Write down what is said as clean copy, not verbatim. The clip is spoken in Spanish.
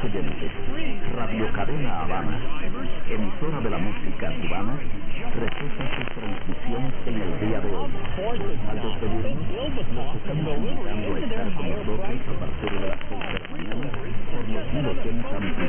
oyentes, Radio Cadena Habana, emisora de la música cubana, refuerza sus transmisiones en el día de hoy. Al despedirnos, nos estamos invitando a estar con nosotros a partir de las 6 de la mañana por los 1080